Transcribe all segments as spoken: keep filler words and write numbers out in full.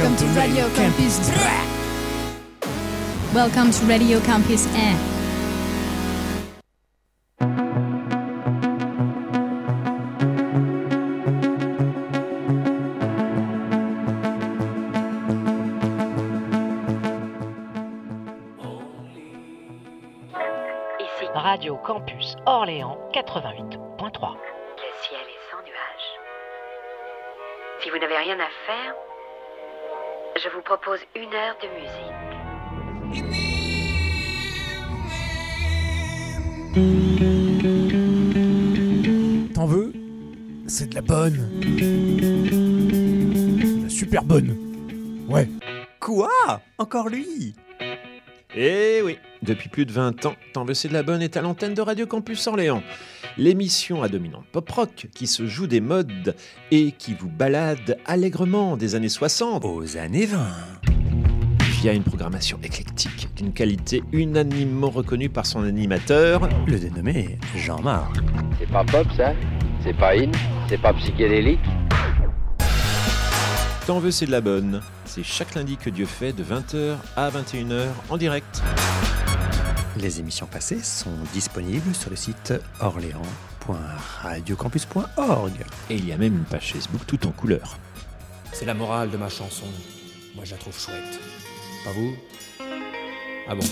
Welcome to Radio Campus. Welcome to Radio Campus Air. Radio Campus Orléans quatre-vingt-huit point trois. Le ciel est sans nuages. Si vous n'avez rien à faire, je vous propose une heure de musique. T'en veux ? C'est de la bonne. De la super bonne. Ouais. Quoi ? Encore lui ? Eh oui, depuis plus de vingt ans, T'en veux c'est de la bonne est à l'antenne de Radio Campus Orléans. L'émission à dominante pop-rock qui se joue des modes et qui vous balade allègrement des années soixante aux années vingt. Via une programmation éclectique d'une qualité unanimement reconnue par son animateur, le dénommé Jean-Marc. C'est pas pop ça ? C'est pas in ? C'est pas psychédélique ? T'en veux c'est de la bonne. C'est chaque lundi que Dieu fait de vingt heures à vingt et une heures en direct. Les émissions passées sont disponibles sur le site orléans point radiocampus point org. Et il y a même une page Facebook tout en couleur. C'est la morale de ma chanson. Moi je la trouve chouette. Pas vous ? Ah bon ?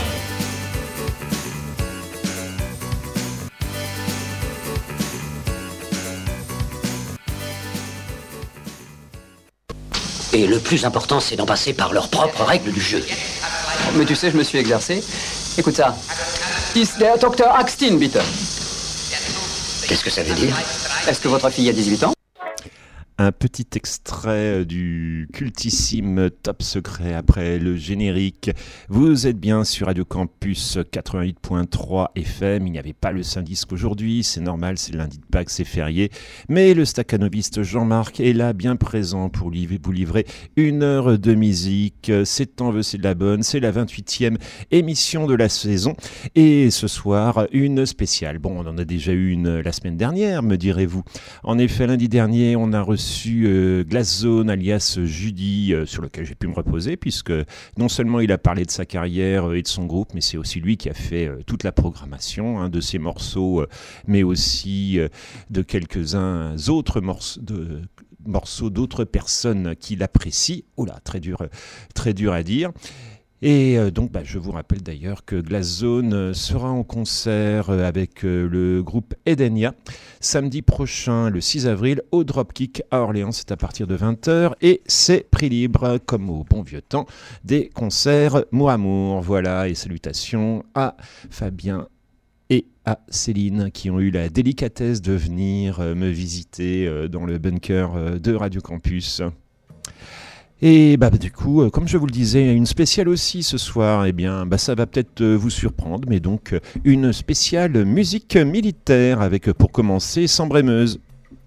Et le plus important, c'est d'en passer par leurs propres règles du jeu. Mais tu sais, je me suis exercé. Écoute ça. Ist der Doktor Axtin, bitte. Qu'est-ce que ça veut dire ? Est-ce que votre fille a dix-huit ans ? Un petit extrait du cultissime Top Secret après le générique. Vous êtes bien sur Radio Campus quatre-vingt-huit point trois F M. Il n'y avait pas le Saint-Disque aujourd'hui, c'est normal, c'est lundi de Pâques, c'est férié. Mais le staccanoviste Jean-Marc est là, bien présent pour vous livrer une heure de musique. C'est T'en veux, c'est de la bonne, c'est la vingt-huitième émission de la saison. Et ce soir, une spéciale. Bon, on en a déjà eu une la semaine dernière, me direz-vous. En effet, lundi dernier, on a reçu reçu euh, Glass Zone alias Judy euh, sur lequel j'ai pu me reposer puisque non seulement il a parlé de sa carrière euh, et de son groupe, mais c'est aussi lui qui a fait euh, toute la programmation hein, de ses morceaux euh, mais aussi euh, de quelques-uns autres morceaux de morceaux d'autres personnes qui l'apprécient. Oh là, très dur, très dur à dire. Et euh, donc, bah, je vous rappelle d'ailleurs que Glass Zone euh, sera en concert euh, avec euh, le groupe Edenia samedi prochain, le six avril, au Dropkick à Orléans. C'est à partir de vingt heures et c'est prix libre, comme au bon vieux temps, des concerts mot à mot. Voilà, et salutations à Fabien et à Céline qui ont eu la délicatesse de venir euh, me visiter euh, dans le bunker euh, de Radio Campus. Et bah, du coup, euh, comme je vous le disais, une spéciale aussi ce soir, eh bien, bah, ça va peut-être euh, vous surprendre, mais donc euh, une spéciale musique militaire avec, euh, pour commencer, Sambremeuse.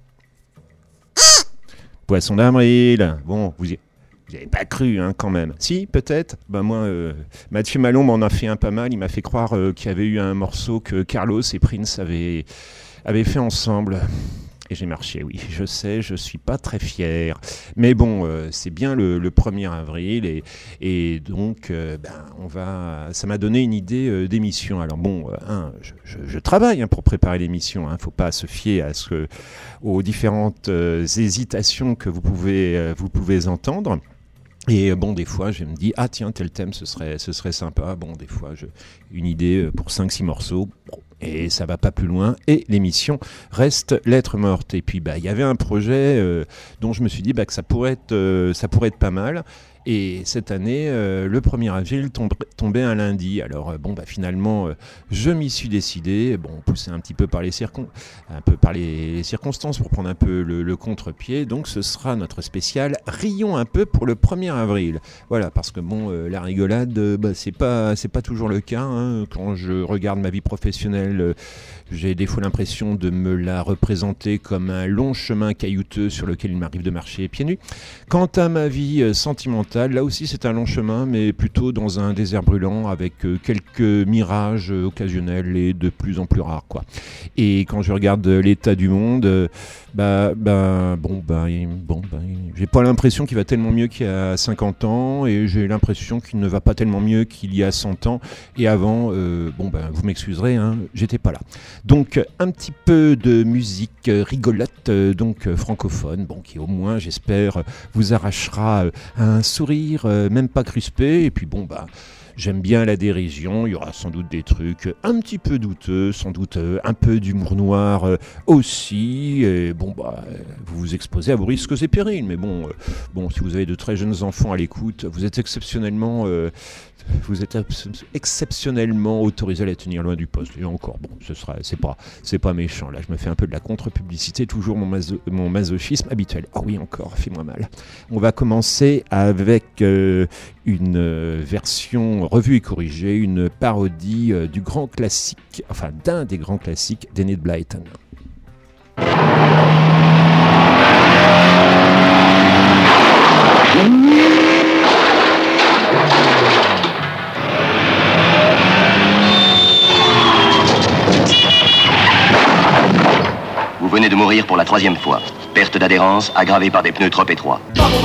Poisson d'avril. Bon, vous y n'avez pas cru, hein, quand même. Si, peut-être. Bah, moi, euh, Mathieu Malon m'en a fait un pas mal. Il m'a fait croire euh, qu'il y avait eu un morceau que Carlos et Prince avaient, avaient fait ensemble. Et j'ai marché, oui, je sais, je suis pas très fier. Mais bon, euh, c'est bien le, le premier avril et, et donc, euh, ben, on va, ça m'a donné une idée euh, d'émission. Alors bon, euh, hein, je, je, je travaille hein, pour préparer l'émission. Hein, faut pas se fier à ce que, aux différentes euh, hésitations que vous pouvez, euh, vous pouvez entendre. Et bon, des fois, je me dis, ah tiens, tel thème, ce serait, ce serait sympa. Bon, des fois, je, une idée pour cinq six morceaux. Bon, et ça va pas plus loin. Et l'émission reste lettre morte. Et puis, bah, il y avait un projet euh, dont je me suis dit bah, que ça pourrait être, euh, ça pourrait être pas mal. Et cette année, euh, le premier avril tombe, tombait un lundi. Alors euh, bon, bah finalement, euh, je m'y suis décidé. Bon, poussé un petit peu par les, circon- un peu par les circonstances pour prendre un peu le, le contre-pied. Donc, ce sera notre spécial rions un peu pour le premier avril. Voilà, parce que bon, euh, la rigolade, euh, bah, c'est pas, c'est pas toujours le cas. Hein. Quand je regarde ma vie professionnelle, euh, j'ai des fois l'impression de me la représenter comme un long chemin caillouteux sur lequel il m'arrive de marcher pieds nus. Quant à ma vie euh, sentimentale, s'installe. Là aussi, c'est un long chemin, mais plutôt dans un désert brûlant avec euh, quelques mirages euh, occasionnels et de plus en plus rares, quoi. Et quand je regarde l'état du monde, euh, bah, bah, bon, bah, bon, bah, j'ai pas l'impression qu'il va tellement mieux qu'il y a cinquante ans, et j'ai l'impression qu'il ne va pas tellement mieux qu'il y a cent ans. Et avant, euh, bon, bah, vous m'excuserez, hein, j'étais pas là. Donc, un petit peu de musique rigolote, euh, donc euh, francophone, bon, qui au moins, j'espère, vous arrachera euh, un sourire, euh, même pas crispé. Et puis, bon, bah. J'aime bien la dérision, il y aura sans doute des trucs un petit peu douteux, sans doute euh, un peu d'humour noir euh, aussi. Et bon, bah, vous vous exposez à vos risques et périls, mais bon, euh, bon, si vous avez de très jeunes enfants à l'écoute, vous êtes exceptionnellement, euh, vous êtes exceptionnellement autorisé à les tenir loin du poste. Et encore, bon, ce sera, c'est pas, c'est pas méchant. Là, je me fais un peu de la contre-publicité, toujours mon, maso- mon masochisme habituel. Ah oui, encore, fais-moi mal. On va commencer avec euh, une euh, version revue et corrigée, une parodie euh, du grand classique, enfin d'un des grands classiques d'Enid Blyton. Vous venez de mourir pour la troisième fois. Perte d'adhérence aggravée par des pneus trop étroits.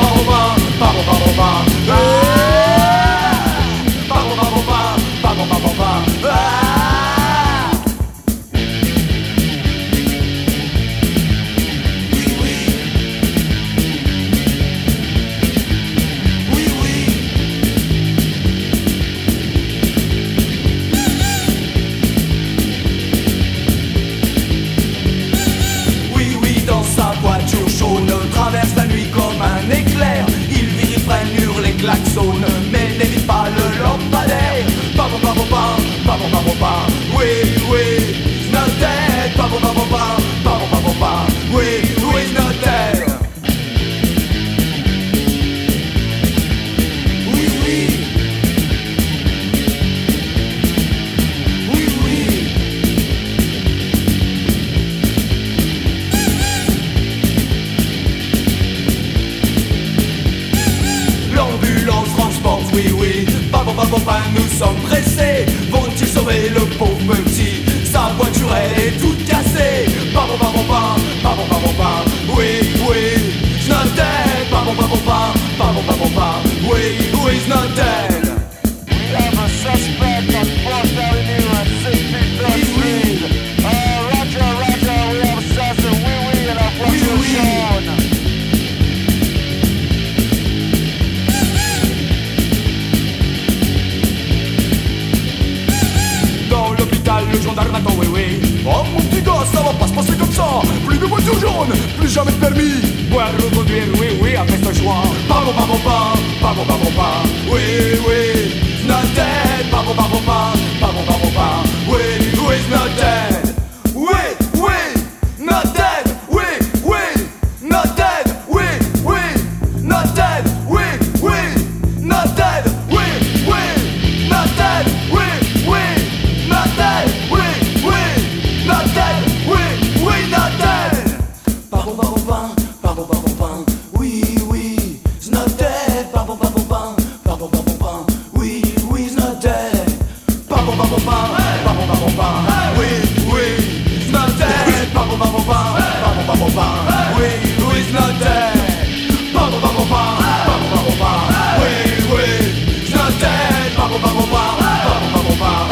Traverse la nuit comme un éclair. Il vire, freine, hurle et klaxonne, mais n'évite pas le lampadaire. Pas bon, pas bon, pas, pas bon, pas bon, pas. Oui, oui, it's not dead. Pas bon, pas bon, pas, pas bon, pas bon, pas. Oui, oui, it's not dead. Oui, oui. Oui, oui. L'ambulance transporte, oui, oui. Pas bon, pas bon, pas, nous sommes pressés. Vont-ils sauver le pauvre petit? Sa voiture, elle est toute cassée. Pas bon, pas bon, pas, pas bon, pas bon, pas. Oui, oui, it's not dead. Pas bon, pas bon, pas, pas bon, pas bon, pas. Oui, oui, it's not dead. We have a suspect on fourth Avenue at sixty-third Street. Uh, Roger, Roger, we have a suspect. Oui, oui, and our voiture oui, shown. Le gendarme attend, oui, oui. Oh mon petit gars, ça va pas se passer comme ça. Plus de voiture jaune, plus jamais de permis. Boire, reconduire, oui, oui, après ce choix. Pas bon, pas bon, pas, pas bon, pas bon, pas. Oui, oui, it's not dead. Pas bon, pas bon, pas, pas bon, pas bon, pas. Oui, oui, it's not dead. Oui, oui, not dead. Oui, oui, not dead. Oui, oui, not dead. Oui, oui, not dead. Oui, oui, not dead. Oui, oui. Not dead, oui, oui, not dead, oui, oui, not dead. Pas bon, pas bon, pas, pas bon, pas bon, pas, oui, oui, it's not dead. Pas bon, pas bon, pas, pas bon, pas bon, pas, oui, oui, it's not dead. Pas bon, pas bon, pas, pas bon, pas bon, pas, oui, oui, it's not dead. Pas bon, pas bon, pas, pas bon, pas bon, pas, oui, oui, it's not dead. Pas bon, pas bon, pas, pas bon, pas bon, pas, oui, oui, it's not dead. Pas bon, pas bon, pas, pas bon, pas bon, pas.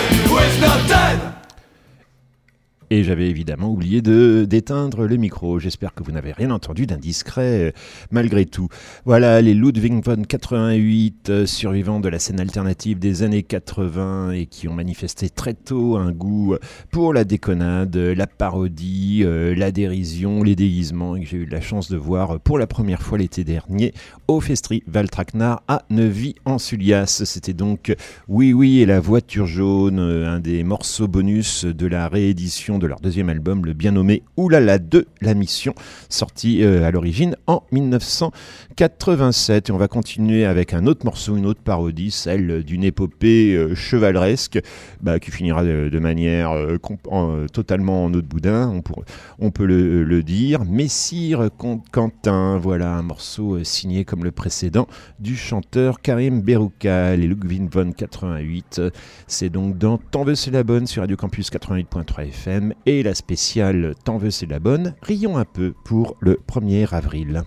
Et j'avais évidemment oublié de, d'éteindre le micro. J'espère que vous n'avez rien entendu d'indiscret euh, malgré tout. Voilà, les Ludwig von quatre-vingt-huit, euh, survivants de la scène alternative des années quatre-vingts et qui ont manifesté très tôt un goût pour la déconnade, la parodie, euh, la dérision, les déguisements, et que j'ai eu la chance de voir pour la première fois l'été dernier au Festival Traquenard à Neuvy-en-Sullias. C'était donc Oui Oui et la voiture jaune, un des morceaux bonus de la réédition de leur deuxième album, le bien nommé Oulala deux, la mission, sorti euh, à l'origine en dix-neuf cent quatre-vingt-sept. Et on va continuer avec un autre morceau, une autre parodie, celle d'une épopée euh, chevaleresque, bah, qui finira de, de manière euh, comp- en, totalement en eau de boudin, on, pour, on peut le, le dire. Messire Quentin, voilà un morceau euh, signé comme le précédent du chanteur Karim Beroukal et Ludwig von quatre-vingt-huit. C'est donc dans T'en veux c'est la bonne sur Radio Campus quatre-vingt-huit point trois F M et la spéciale T'en veux c'est la bonne. Rions un peu pour le premier avril.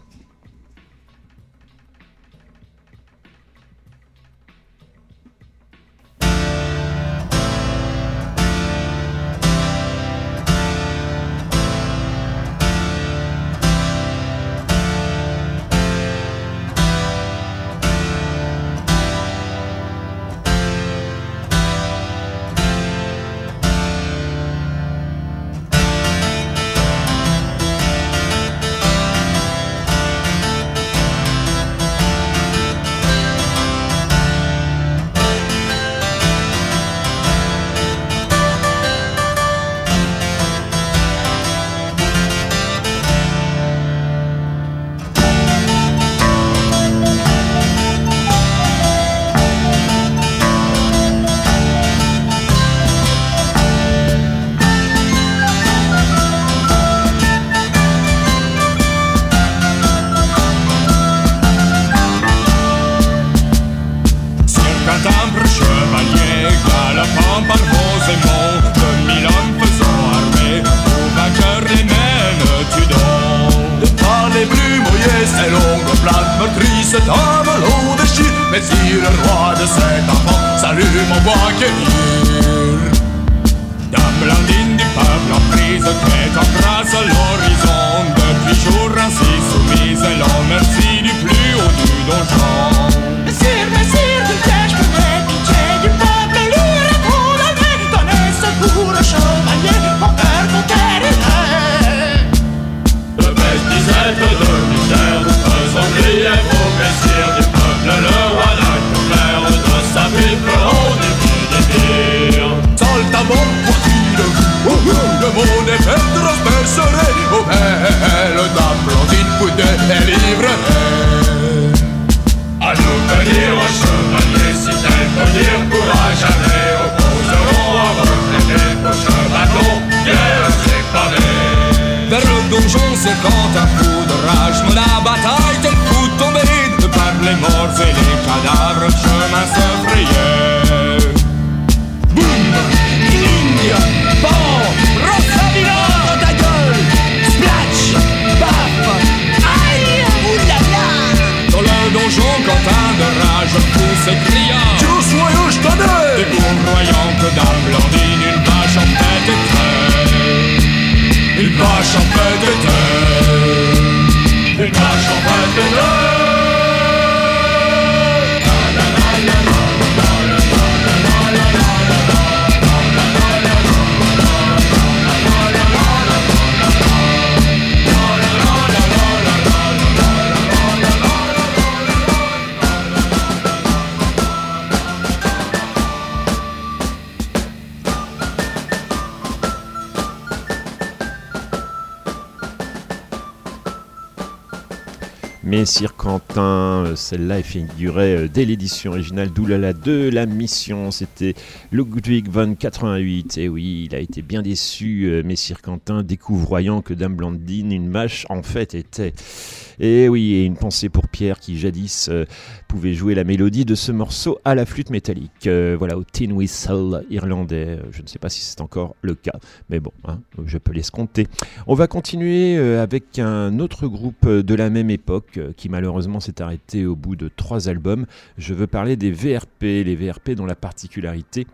Messire Quentin, celle-là est figurait dès l'édition originale d'Oulala deux, la mission, c'était Ludwig von quatre-vingt-huit. Et oui, il a été bien déçu, Messire Quentin, découvroyant que Dame Blandine, une mâche, en fait était. Et oui, et une pensée pour Pierre qui jadis euh, pouvait jouer la mélodie de ce morceau à la flûte métallique. Euh, voilà, au tin whistle irlandais. Je ne sais pas si c'est encore le cas, mais bon, hein, je peux l'escompter. On va continuer euh, avec un autre groupe de la même époque euh, qui malheureusement s'est arrêté au bout de trois albums. Je veux parler des V R P, les V R P dont la particularité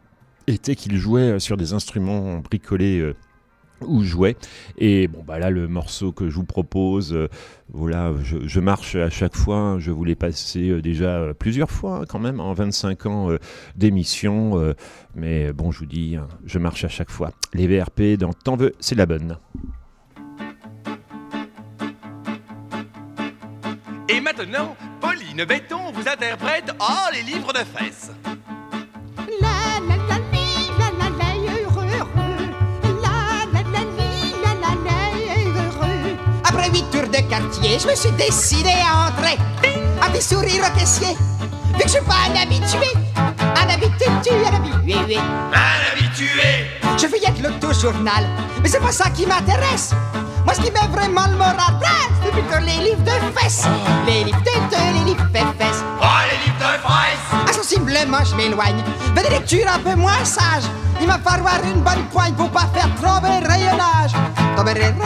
était qu'ils jouaient sur des instruments bricolés euh, ou jouait. Et bon bah là le morceau que je vous propose, euh, voilà, je, je marche à chaque fois, je vous l'ai passé euh, déjà euh, plusieurs fois hein, quand même en vingt-cinq ans euh, d'émission, euh, mais bon je vous dis, hein, je marche à chaque fois. Les V R P dans T'en veux, c'est la bonne. Et maintenant, Pauline Béton vous interprète Oh les livres de fesses. La la la li, la la la heureux, heureux. La quartier, je me suis décidé à entrer. Un petit sourire au caissier, vu que je suis pas un habitué. Un habitué, un habitué. Un habitué. Je feuillette l'auto-journal, mais c'est pas ça qui m'intéresse. Moi, ce qui met vraiment le moral, c'est plutôt les livres de fesses. Oh. Les livres de te, les livres de fesses. Oh, les livres de fesses. Insensiblement, je m'éloigne vers des lectures un peu moins sages. Il va falloir une bonne poigne pour pas faire trop de rayonnage. Oh,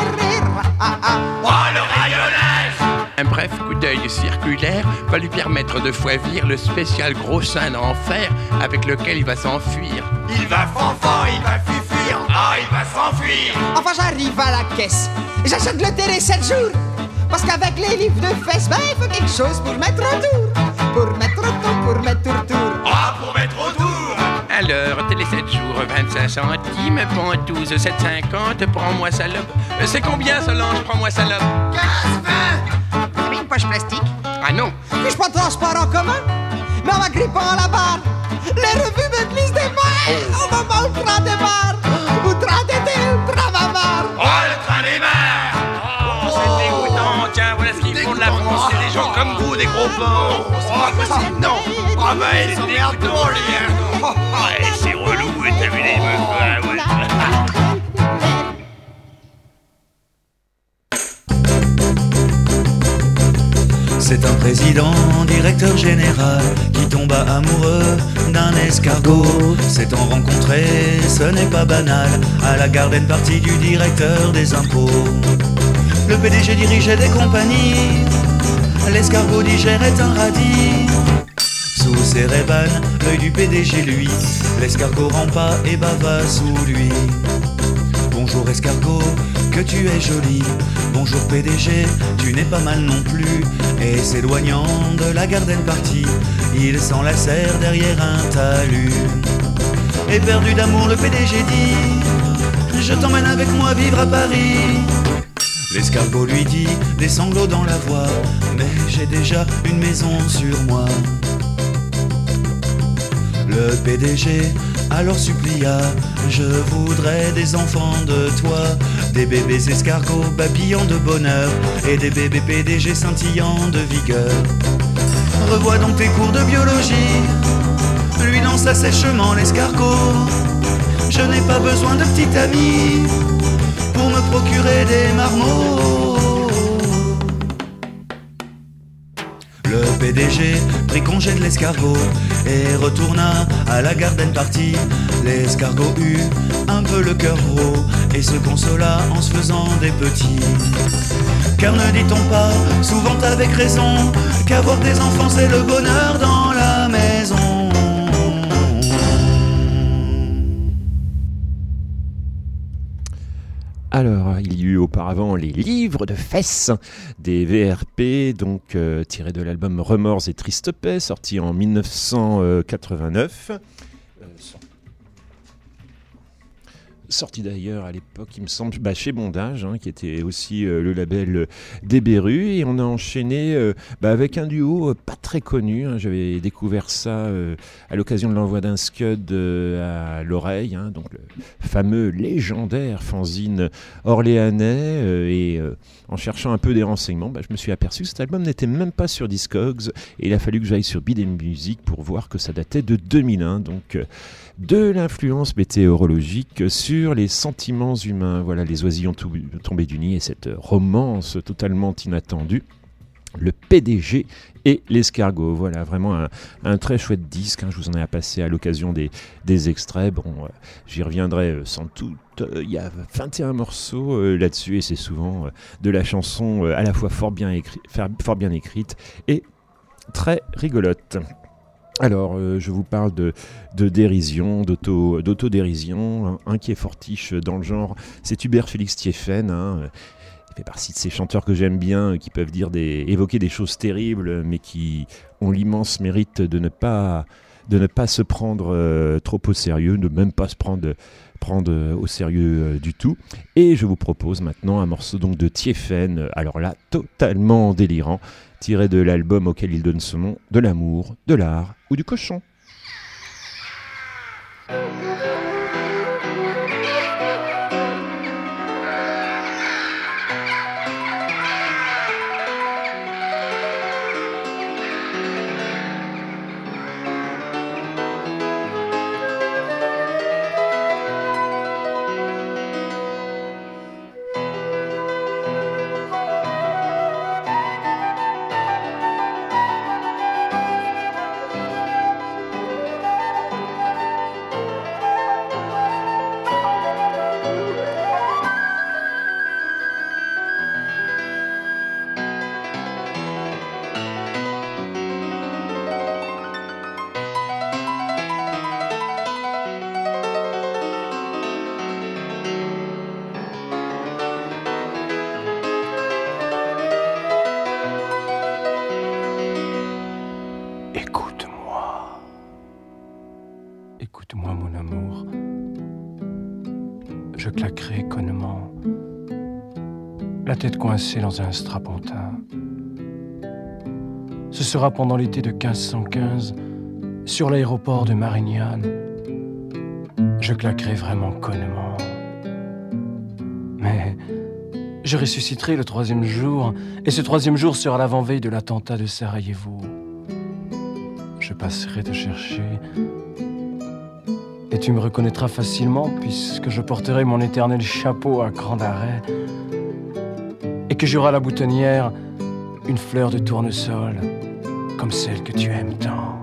le rayonnage. Un bref coup d'œil circulaire va lui permettre de choisir le spécial gros sein d'enfer avec lequel il va s'enfuir. Il va fanfan, il va fufuir, ah, il va s'enfuir. Enfin, j'arrive à la caisse et j'achète le télé sept jours. Parce qu'avec les livres de fesses, ben, il faut quelque chose pour mettre autour. Pour mettre autour, pour mettre autour. Ah, pour mettre autour. Alors, télé sept jours, vingt-cinq centimes, Pontouse sept cinquante, prends-moi salope. C'est combien, Solange, prends-moi salope? quinze vingt. Vous avez une poche plastique? Ah non. Puis-je pas de transport en commun? Mais en m'agrippant à la barre, les revues me glissent des mains. Oh. Au moment où le train démarre, où le train d'été, le train va marre. Oh, le train démarre. Oh, c'est dégoûtant. Tiens, voilà ce qu'ils font de la France. C'est des gens comme vous, des gros porcs. Oh, c'est pas possible, non. Ah bah, il est dégoûtant, lui. Ouais, c'est relou, t'as vu les meufs. Ah, ouais. C'est un président, directeur général, qui tomba amoureux d'un escargot. S'étant rencontré, ce n'est pas banal, à la garden party du directeur des impôts. Le P D G dirigeait des compagnies, l'escargot digérait un radis. Sous ses rébanes, l'œil du P D G lui, l'escargot rampa et bava sous lui. Bonjour escargot, que tu es joli. Bonjour P D G, tu n'es pas mal non plus. Et s'éloignant de la garden party, ils s'enlacèrent derrière un talus. Éperdu d'amour, le P D G dit: je t'emmène avec moi vivre à Paris. L'escargot lui dit, des sanglots dans la voix: mais j'ai déjà une maison sur moi. Le P D G alors supplia: je voudrais des enfants de toi, des bébés escargots babillants de bonheur et des bébés P D G scintillant de vigueur. Revois donc tes cours de biologie, lui lança sèchement l'escargot. Je n'ai pas besoin de petit ami pour me procurer des marmots. Le P D G prit congé de l'escargot et retourna à la garden party. L'escargot eut un peu le cœur gros et se consola en se faisant des petits. Car ne dit-on pas, souvent avec raison, qu'avoir des enfants c'est le bonheur dans la maison. Alors, il y eut auparavant les livres de fesses des V R P, donc euh, tirés de l'album Remords et Triste Paix, sorti en dix-neuf cent quatre-vingt-neuf. Euh, sorti d'ailleurs à l'époque, il me semble, bah, chez Bondage, hein, qui était aussi euh, le label euh, des Berus. Et on a enchaîné euh, bah, avec un duo euh, pas très connu. Hein. J'avais découvert ça euh, à l'occasion de l'envoi d'un scud euh, à l'oreille, hein, donc le fameux légendaire fanzine orléanais. Euh, et euh, en cherchant un peu des renseignements, bah, je me suis aperçu que cet album n'était même pas sur Discogs. Et il a fallu que j'aille sur Bid and Music pour voir que ça datait de deux mille un. Donc euh, de l'influence météorologique sur les sentiments humains. Voilà, les oisillons tombés du nid et cette romance totalement inattendue. Le P D G et l'escargot. Voilà, vraiment un, un très chouette disque. Hein, je vous en ai passé à l'occasion des, des extraits. Bon, euh, j'y reviendrai euh, sans doute. Il euh, y a vingt et un morceaux euh, là-dessus et c'est souvent euh, de la chanson euh, à la fois fort bien, écrit, fort bien écrite et très rigolote. Alors, euh, je vous parle de, de dérision, d'auto, d'autodérision. Un, un qui est fortiche dans le genre, c'est Hubert Félix Thiéphène. Hein, il fait partie de ces chanteurs que j'aime bien, qui peuvent dire des, évoquer des choses terribles, mais qui ont l'immense mérite de ne pas, de ne pas se prendre euh, trop au sérieux, de même pas se prendre, prendre au sérieux euh, du tout. Et je vous propose maintenant un morceau donc de Thiéphène, alors là, totalement délirant, tiré de l'album auquel il donne son nom, De l'amour, de l'art ou du cochon. Écoute-moi. Écoute-moi, mon amour. Je claquerai connement, la tête coincée dans un strapontin. Ce sera pendant l'été de quinze cent quinze, sur l'aéroport de Marignane. Je claquerai vraiment connement. Mais je ressusciterai le troisième jour, et ce troisième jour sera l'avant-veille de l'attentat de Sarajevo. Je passerai te chercher, et tu me reconnaîtras facilement, puisque je porterai mon éternel chapeau à cran d'arrêt, et que j'aurai à la boutonnière une fleur de tournesol, comme celle que tu aimes tant.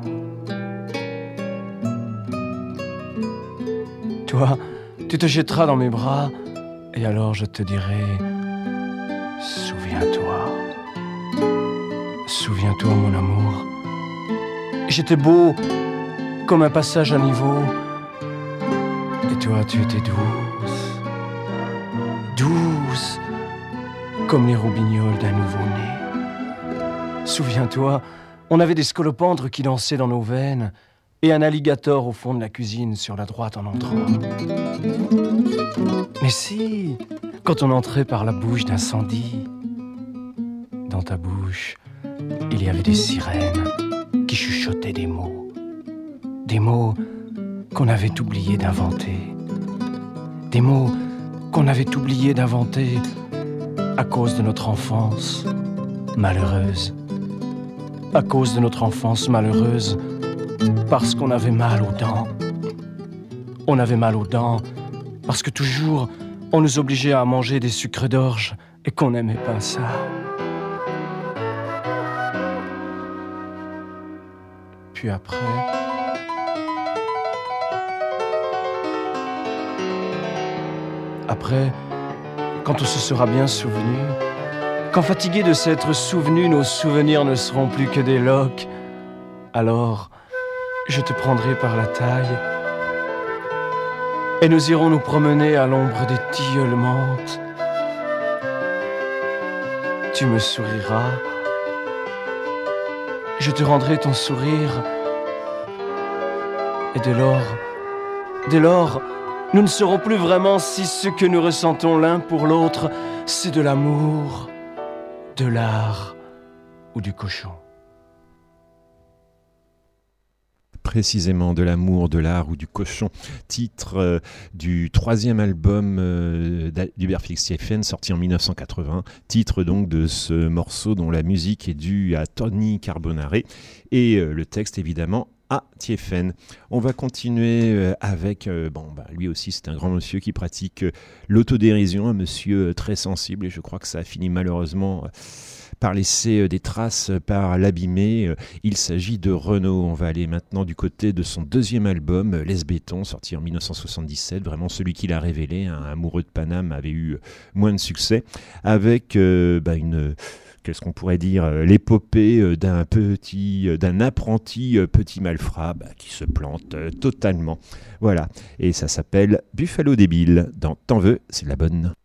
Toi, tu te jetteras dans mes bras, et alors je te dirai, souviens-toi, souviens-toi mon amour, j'étais beau comme un passage à niveau, et toi tu étais douce, douce comme les roubignoles d'un nouveau-né. Souviens-toi, on avait des scolopendres qui dansaient dans nos veines, et un alligator au fond de la cuisine sur la droite en entrant. Mais si, quand on entrait par la bouche d'incendie, dans ta bouche, il y avait des sirènes qui chuchotaient des mots, des mots qu'on avait oublié d'inventer, des mots qu'on avait oublié d'inventer à cause de notre enfance malheureuse, à cause de notre enfance malheureuse, parce qu'on avait mal aux dents. On avait mal aux dents parce que toujours on nous obligeait à manger des sucres d'orge et qu'on n'aimait pas ça. Puis après, après, quand on se sera bien souvenu, quand fatigués de s'être souvenus, nos souvenirs ne seront plus que des loques, alors je te prendrai par la taille et nous irons nous promener à l'ombre des tilleuls menthes. Tu me souriras, je te rendrai ton sourire, et dès lors, dès lors, nous ne serons plus vraiment si ce que nous ressentons l'un pour l'autre, c'est de l'amour, de l'art ou du cochon. Précisément de l'amour, de l'art ou du cochon, titre euh, du troisième album euh, d'Hubert Félix-Thiéfaine sorti en dix-neuf cent quatre-vingts, titre donc de ce morceau dont la musique est due à Tony Carbonare et euh, le texte évidemment à Thiéfaine. On va continuer euh, avec, euh, bon bah, lui aussi c'est un grand monsieur qui pratique euh, l'autodérision, un monsieur euh, très sensible et je crois que ça a fini malheureusement euh, par laisser des traces, par l'abîmer. Il s'agit de Renaud. On va aller maintenant du côté de son deuxième album, Les Bétons, sorti en dix-neuf cent soixante-dix-sept, vraiment celui qu'il a révélé. Un amoureux de Paname avait eu moins de succès, avec euh, bah une... Qu'est-ce qu'on pourrait dire, l'épopée d'un petit, d'un apprenti petit malfrat bah, qui se plante totalement. Voilà, et ça s'appelle Buffalo débile. Dans T'en veux, c'est de la bonne.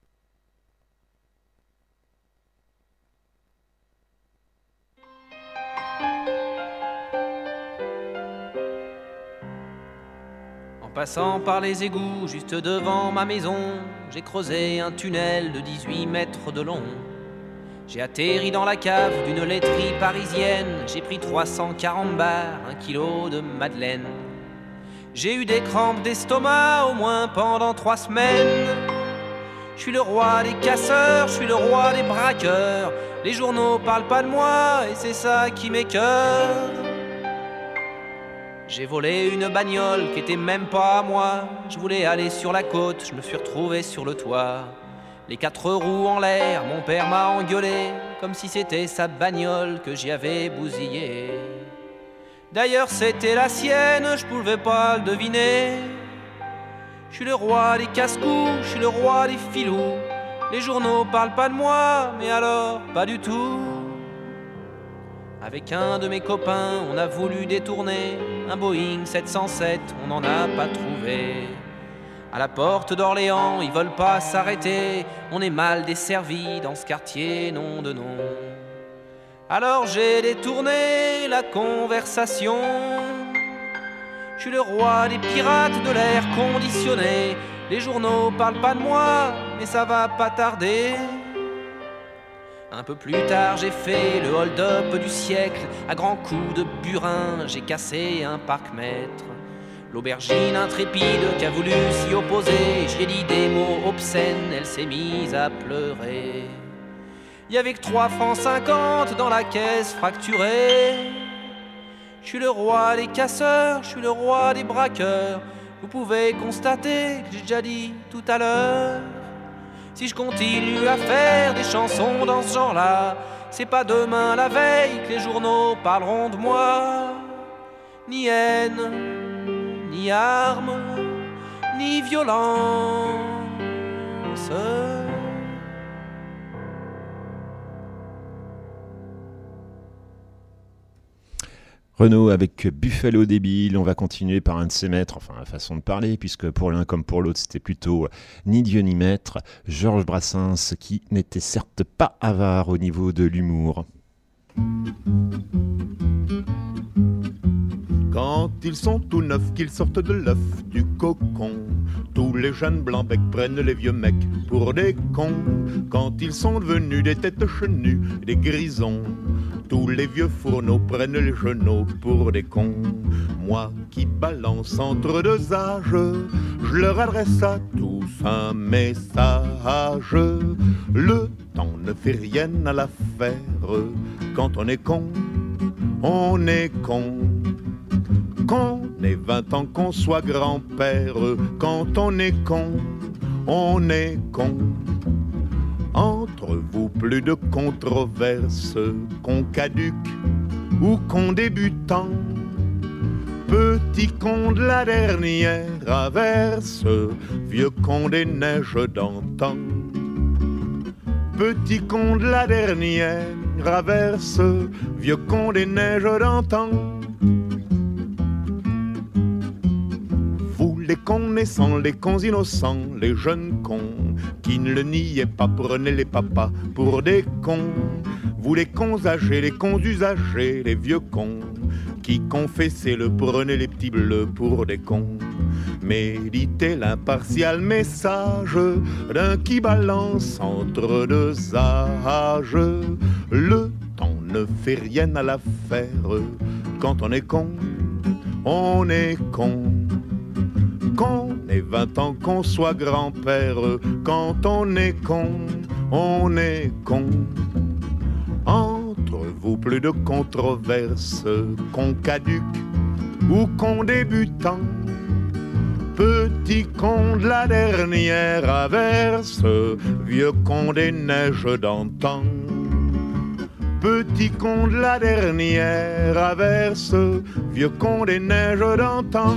Passant par les égouts juste devant ma maison, j'ai creusé un tunnel de dix-huit mètres de long. J'ai atterri dans la cave d'une laiterie parisienne, j'ai pris trois cent quarante bars, un kilo de madeleine. J'ai eu des crampes d'estomac au moins pendant trois semaines. Je suis le roi des casseurs, je suis le roi des braqueurs. Les journaux parlent pas de moi et c'est ça qui m'écoeure. J'ai volé une bagnole qui était même pas à moi. Je voulais aller sur la côte, je me suis retrouvé sur le toit. Les quatre roues en l'air, mon père m'a engueulé, comme si c'était sa bagnole que j'y avais bousillé. D'ailleurs c'était la sienne, je pouvais pas le deviner. Je suis le roi des casse-cous, je suis le roi des filous. Les journaux parlent pas de moi, mais alors pas du tout. Avec un de mes copains, on a voulu détourner un Boeing sept cent sept, on n'en a pas trouvé. À la porte d'Orléans, ils veulent pas s'arrêter, on est mal desservi dans ce quartier, nom de nom. Alors j'ai détourné la conversation. Je suis le roi des pirates de l'air conditionné. Les journaux parlent pas de moi, mais ça va pas tarder. Un peu plus tard j'ai fait le hold-up du siècle. À grands coups de burin, j'ai cassé un parc-mètre. L'aubergine intrépide qui a voulu s'y opposer, j'ai dit des mots obscènes, elle s'est mise à pleurer. Y avait que trois francs cinquante dans la caisse fracturée. Je suis le roi des casseurs, je suis le roi des braqueurs. Vous pouvez constater que j'ai déjà dit tout à l'heure. Si je continue à faire des chansons dans ce genre-là, c'est pas demain la veille que les journaux parleront de moi. Ni haine, ni armes, ni violence. Renaud avec Buffalo Débile, on va continuer par un de ses maîtres, enfin la façon de parler, puisque pour l'un comme pour l'autre c'était plutôt ni Dieu ni maître, Georges Brassens, qui n'était certes pas avare au niveau de l'humour. Quand ils sont tout neufs, qu'ils sortent de l'œuf du cocon, tous les jeunes blancs-becs prennent les vieux mecs pour des cons. Quand ils sont devenus des têtes chenues, des grisons, tous les vieux fourneaux prennent les genoux pour des cons. Moi qui balance entre deux âges, je leur adresse à tous un message. Le temps ne fait rien à l'affaire. Quand on est con, on est con. Qu'on ait vingt ans, qu'on soit grand-père, quand on est con, on est con. Entre vous, plus de controverses, qu'on caduque ou qu'on débutant. Petit con de la dernière averse, vieux con des neiges d'antan. Petit con de la dernière averse, vieux con des neiges d'antan. Les cons naissants, les cons innocents, les jeunes cons qui ne le niaient pas, prenez les papas pour des cons. Vous les cons âgés, les cons usagés, les vieux cons qui confessaient le, prenez les petits bleus pour des cons. Méditez l'impartial message d'un qui balance entre deux âges. Le temps ne fait rien à l'affaire. Quand on est con, on est con. Qu'on ait vingt ans, qu'on soit grand-père, quand on est con, on est con. Entre vous, plus de controverses, qu'on caduque ou qu'on débutant. Petit con de la dernière averse, vieux con des neiges d'antan. Petit con de la dernière averse, vieux con des neiges d'antan.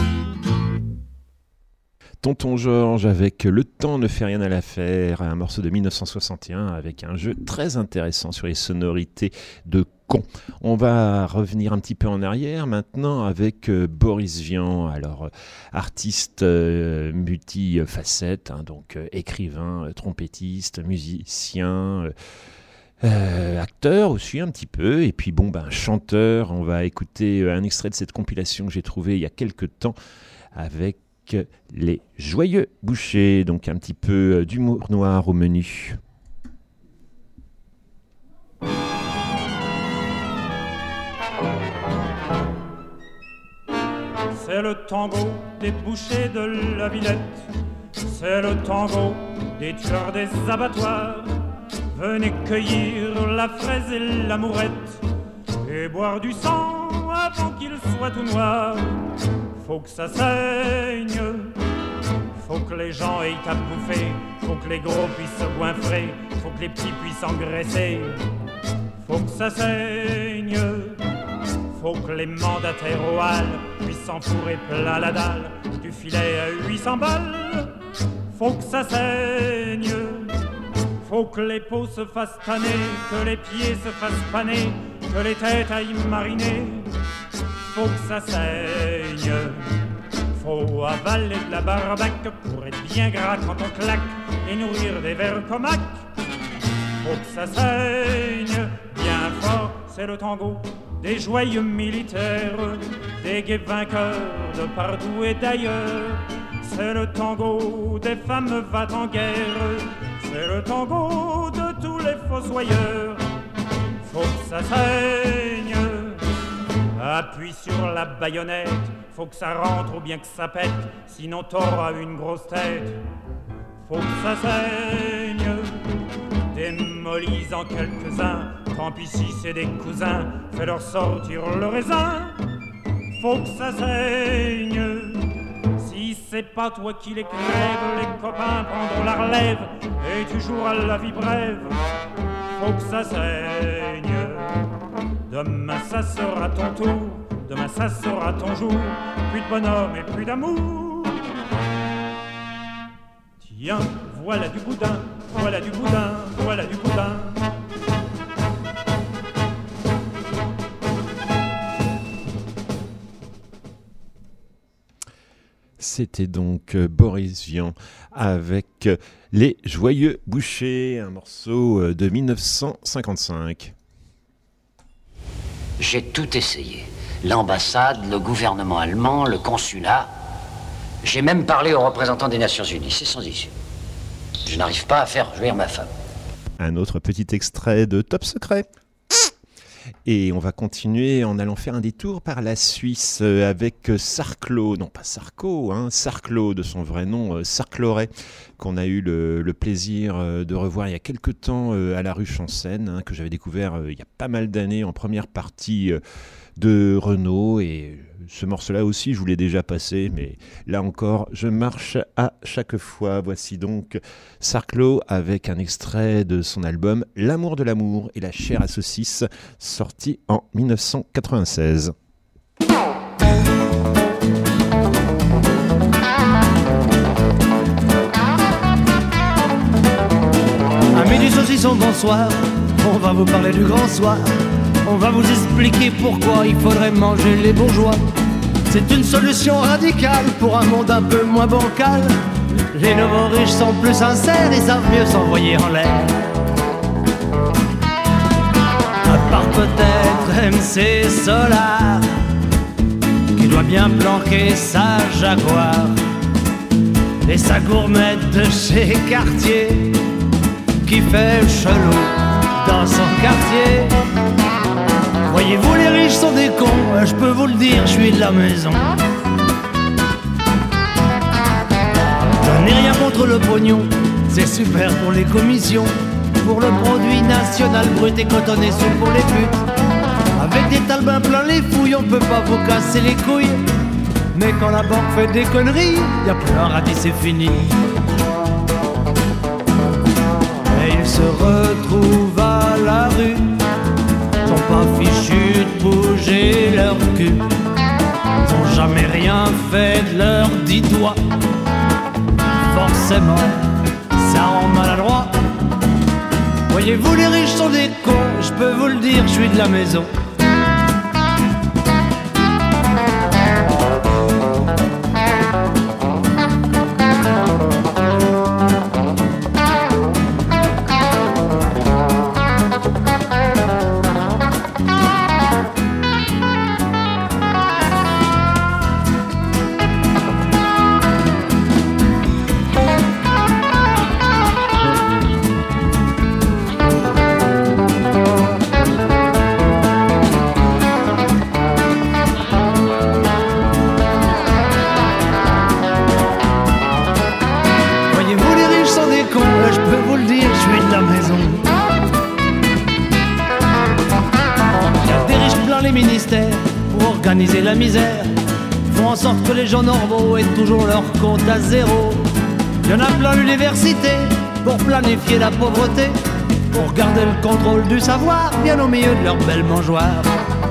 Tonton Georges avec Le temps ne fait rien à l'affaire, un morceau de mille neuf cent soixante et un avec un jeu très intéressant sur les sonorités de con. On va revenir un petit peu en arrière maintenant avec euh, Boris Vian, alors euh, artiste euh, multifacette, hein, donc euh, écrivain, euh, trompettiste, musicien, euh, euh, acteur aussi un petit peu, et puis bon ben chanteur. On va écouter euh, un extrait de cette compilation que j'ai trouvé il y a quelques temps avec les Joyeux Bouchers, donc un petit peu d'humour noir au menu. C'est le tango des bouchers de la Villette, c'est le tango des tueurs des abattoirs. Venez cueillir la fraise et l'amourette et boire du sang avant qu'il soit tout noir. Faut que ça saigne, faut que les gens aient à bouffer, faut que les gros puissent se goinfrer, faut que les petits puissent engraisser. Faut que ça saigne, faut que les mandataires au hall puissent s'enfourrer plein la dalle du filet à huit cents balles. Faut que ça saigne, faut que les peaux se fassent tanner, que les pieds se fassent paner, que les têtes aillent mariner. Faut que ça saigne, faut avaler de la barbaque pour être bien gras quand on claque et nourrir des vers comaques. Faut que ça saigne, bien mains forts, c'est le tango des joyeux militaires, des gays vainqueurs de partout et d'ailleurs. C'est le tango des femmes va en guerre, c'est le tango de tous les fossoyeurs. Faut que ça saigne, appuie sur la baïonnette, faut que ça rentre ou bien que ça pète, sinon t'auras une grosse tête. Faut que ça saigne, démolis-en quelques-uns, tant pis si c'est des cousins, fais-leur sortir le raisin. Faut que ça saigne, si c'est pas toi qui les crèves, les copains prendront la relève, et tu joueras la vie brève. Faut que ça saigne, demain ça sera ton tour, demain ça sera ton jour, plus de bonhomme et plus d'amour. Tiens, voilà du boudin, voilà du boudin, voilà du boudin. C'était donc Boris Vian avec Les Joyeux Bouchers, un morceau de mille neuf cent cinquante-cinq. J'ai tout essayé. L'ambassade, le gouvernement allemand, le consulat. J'ai même parlé aux représentants des Nations Unies. C'est sans issue. Je n'arrive pas à faire jouir ma femme. Un autre petit extrait de Top Secret. Et on va continuer en allant faire un détour par la Suisse avec Sarclo, non pas Sarko, hein, Sarclo de son vrai nom, Sarcloret, qu'on a eu le, le plaisir de revoir il y a quelque temps à la rue Chancène, hein, que j'avais découvert il y a pas mal d'années en première partie de Renault. Et ce morceau-là aussi, je vous l'ai déjà passé, mais là encore, je marche à chaque fois. Voici donc Sarclo avec un extrait de son album L'amour de l'amour et la chair à saucisse, sorti en mille neuf cent quatre-vingt-seize. Amis du saucisson, bonsoir. On va vous parler du grand soir. On va vous expliquer pourquoi il faudrait manger les bourgeois. C'est une solution radicale pour un monde un peu moins bancal. Les nouveaux riches sont plus sincères, ils savent mieux s'envoyer en l'air. À part peut-être M C Solar, qui doit bien planquer sa Jaguar et sa gourmette de chez Cartier, qui fait le chelou dans son quartier. Voyez-vous, les riches sont des cons, je peux vous le dire, je suis de la maison. Je n'ai rien contre le pognon, c'est super pour les commissions, pour le produit national brut et cotonné sous pour les putes. Avec des talbins plein les fouilles, on peut pas vous casser les couilles. Mais quand la banque fait des conneries, y a plus un radis, c'est fini. Et ils se retrouvent à la rue, sont pas fichus de bouger leur cul, n'ont jamais rien fait de leurs dix doigts. Forcément, ça rend maladroit. Voyez-vous, les riches sont des cons, je peux vous le dire, je suis de la maison. Organiser la misère, font en sorte que les gens normaux aient toujours leur compte à zéro. Il y en a plein l'université pour planifier la pauvreté, pour garder le contrôle du savoir bien au milieu de leur belle mangeoire.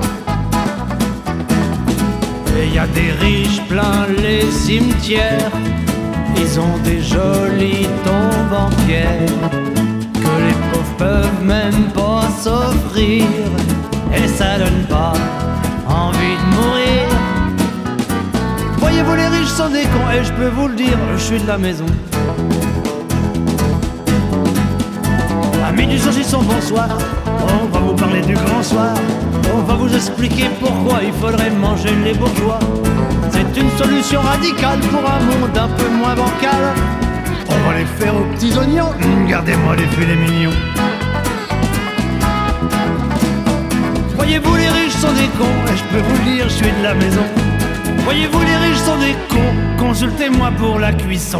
Et il y a des riches plein les cimetières, ils ont des jolies tombes en pierre que les pauvres peuvent même pas s'offrir, et ça donne pas envie de mourir. Voyez-vous, les riches sont des cons, et je peux vous le dire, je suis de la maison. Amis du saucisson, bonsoir. On va vous parler du grand soir. On va vous expliquer pourquoi il faudrait manger les bourgeois. C'est une solution radicale pour un monde un peu moins bancal. On va les faire aux petits oignons. Mmh, gardez-moi les filets mignons. Voyez-vous, les riches sont des cons, et je peux vous le dire, je suis de la maison. Voyez-vous, les riches sont des cons, consultez-moi pour la cuisson.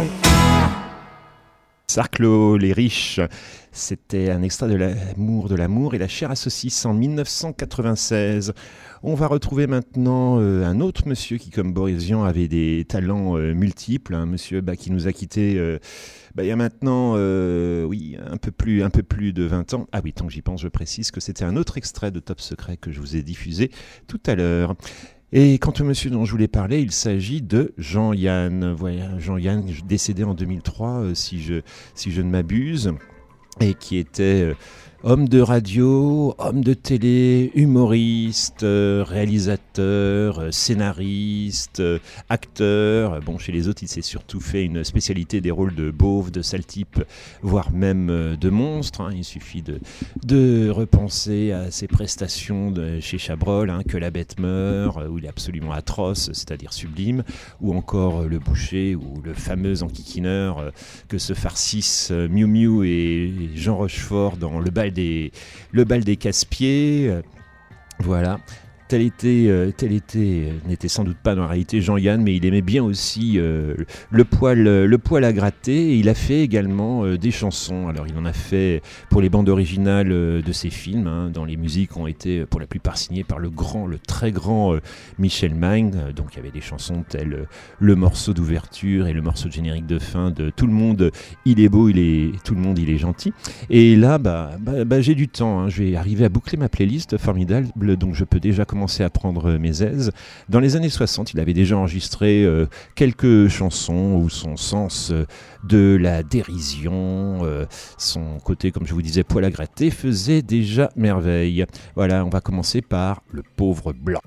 Sarclo, les riches, c'était un extrait de l'amour de l'amour et la chair à saucisse en dix-neuf cent quatre-vingt-seize. On va retrouver maintenant euh, un autre monsieur qui, comme Boris Vian, avait des talents euh, multiples. Un monsieur bah, qui nous a quittés euh, bah, il y a maintenant euh, oui, un, peu plus, un peu plus de vingt ans. Ah oui, tant que j'y pense, je précise que c'était un autre extrait de Top Secret que je vous ai diffusé tout à l'heure. Et quant au monsieur dont je voulais parler, il s'agit de Jean-Yann. Voilà, Jean-Yann, décédé en deux mille trois, euh, si, je, si je ne m'abuse, et qui était... Euh, homme de radio, homme de télé, humoriste, euh, réalisateur, euh, scénariste, euh, acteur. Bon, chez les autres, il s'est surtout fait une spécialité des rôles de beauf, de sale type, voire même euh, de monstre. Hein. Il suffit de, de repenser à ses prestations de, chez Chabrol, hein, Que la bête meurt, où il est absolument atroce, c'est-à-dire sublime, ou encore euh, Le Boucher, ou le fameux enquiquineur euh, que se farcissent euh, Miu Miu et Jean Rochefort dans Le bal des, le bal des casse-pieds, euh, voilà. Tel était, euh, tel était, euh, n'était sans doute pas dans la réalité Jean-Yann, mais il aimait bien aussi euh, le, poil, le poil à gratter, et il a fait également euh, des chansons. Alors il en a fait pour les bandes originales euh, de ses films, hein, dont les musiques ont été pour la plupart signées par le grand, le très grand euh, Michel Magne. Euh, donc il y avait des chansons telles euh, le morceau d'ouverture et le morceau de générique de fin de Tout le monde, il est beau, il est, tout le monde, il est gentil. Et là, bah, bah, bah, j'ai du temps, hein. Je vais arriver à boucler ma playlist formidable, donc je peux déjà commencer à prendre mes aises. Dans les années soixante, il avait déjà enregistré euh, quelques chansons où son sens euh, de la dérision, euh, son côté, comme je vous disais, poil à gratter, faisait déjà merveille. Voilà, on va commencer par Le pauvre blanc.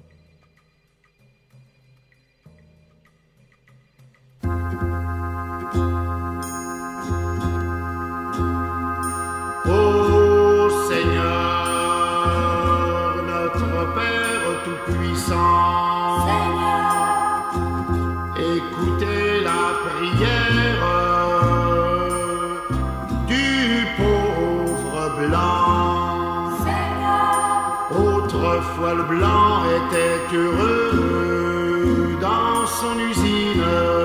Ô Seigneur, Tout-Puissant, Seigneur, écoutez la prière du pauvre blanc. Seigneur, autrefois le blanc était heureux dans son usine.